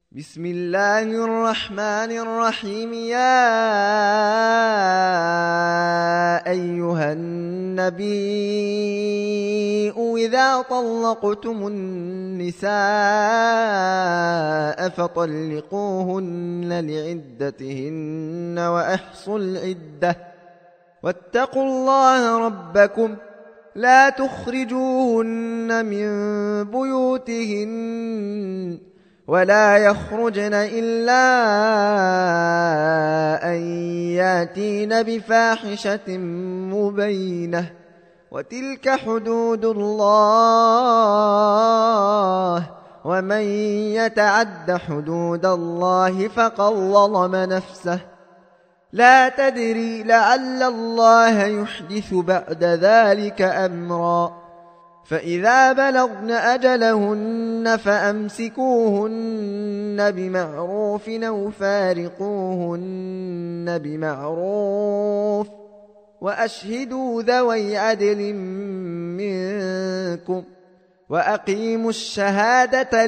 بسم الله الرحمن الرحيم. يا أيها النبي إذا طلقتم النساء فطلقوهن لعدتهن وأحصوا العدة واتقوا الله ربكم لا تخرجوهن من بيوتهن ولا يخرجن إلا أن ياتين بفاحشة مبينة وتلك حدود الله ومن يتعد حدود الله فقد ظلم نفسه لا تدري لعل الله يحدث بعد ذلك أمرا. فإذا بلغن أجلهن فأمسكوهن بمعروف أو فارقوهن بمعروف وأشهدوا ذوي عدل منكم وأقيموا الشهادة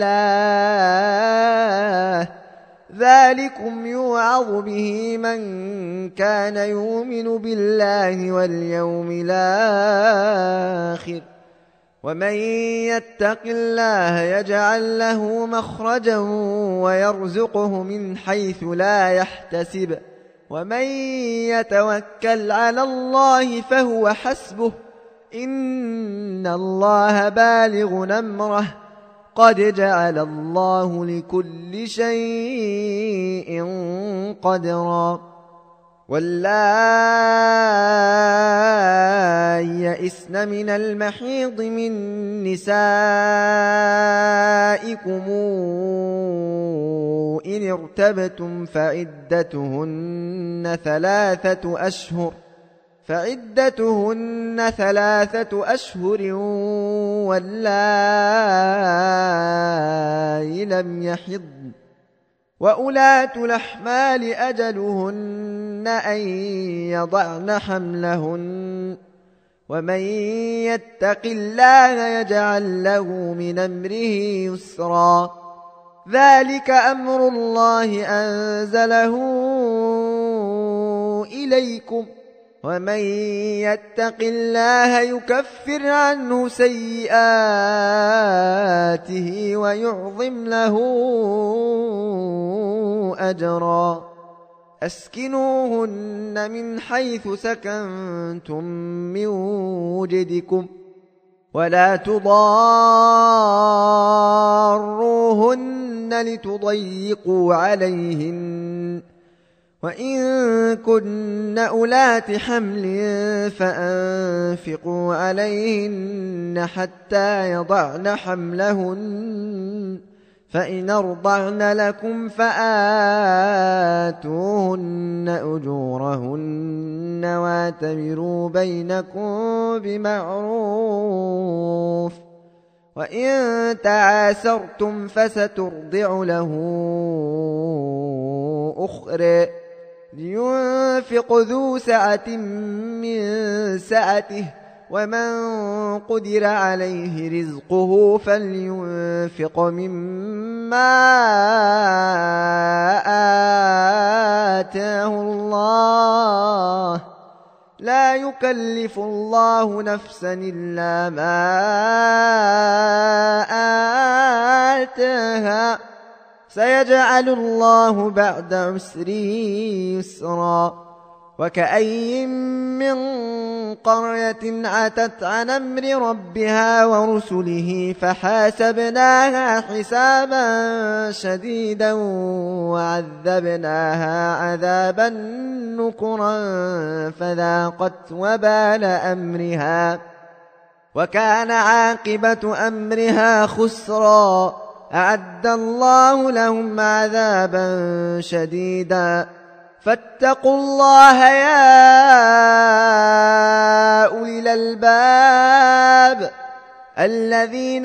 لله ذلكم يوعظ به من كان يؤمن بالله واليوم الآخر ومن يتق الله يجعل له مخرجا ويرزقه من حيث لا يحتسب ومن يتوكل على الله فهو حسبه إن الله بالغ أمره قد جعل الله لكل شيء قدرا. واللائي يئسن من المحيض من نسائكم إن ارتبتم فعدتهن ثلاثة أشهر واللائي لم يحضن وأولاة الأحمال أجلهن أن يضعن حملهن ومن يتق الله يجعل له من أمره يسرا ذلك أمر الله أنزله إليكم ومن يتق الله يكفر عنه سيئاته ويعظم له أجرا. أسكنوهن من حيث سكنتم من وجدكم ولا تضاروهن لتضيقوا عليهن وإن كن أولات حمل فأنفقوا عليهن حتى يضعن حملهن فإن أرضعن لكم فآتوهن أجورهن واعتبروا بينكم بمعروف وإن تعاسرتم فسترضع له أخرى لينفق ذو سعة من سعته ومن قدر عليه رزقه فلينفق مما آتاه الله لا يكلف الله نفسا إلا ما آتاها سيجعل الله بعد عسر يسرا. وكأي من قرية عتت عن أمر ربها ورسله فحاسبناها حسابا شديدا وعذبناها عذابا نكرا فذاقت وبال أمرها وكان عاقبة أمرها خسرا. أعد الله لهم عذابا شديدا فاتقوا الله يا أولي الألباب الذين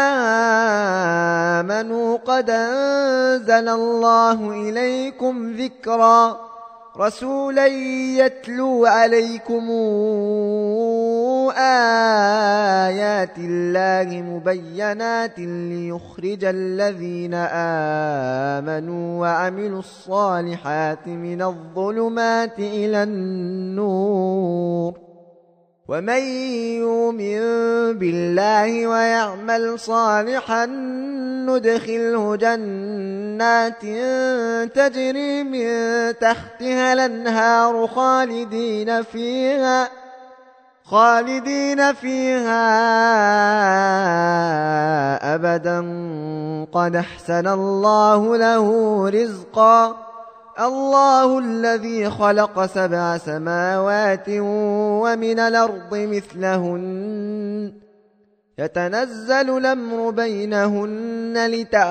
آمنوا قد أنزل الله إليكم ذكرا رسولا يتلو عليكم آيات الله مبينات ليخرج الذين آمنوا وعملوا الصالحات من الظلمات إلى النور ومن يؤمن بالله ويعمل صالحا ندخله جنات تجري من تحتها الأنهار خالدين فيها أبدا قد أحسن الله له رزقا الله الذي خلق 7 سماوات ومن الأرض مثلهن يتنزل الأمر بينهن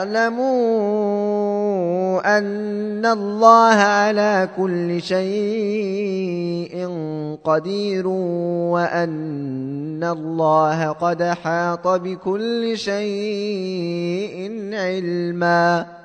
لتعلموا أن الله على كل شيء قدير وأن الله قد أحاط بكل شيء علما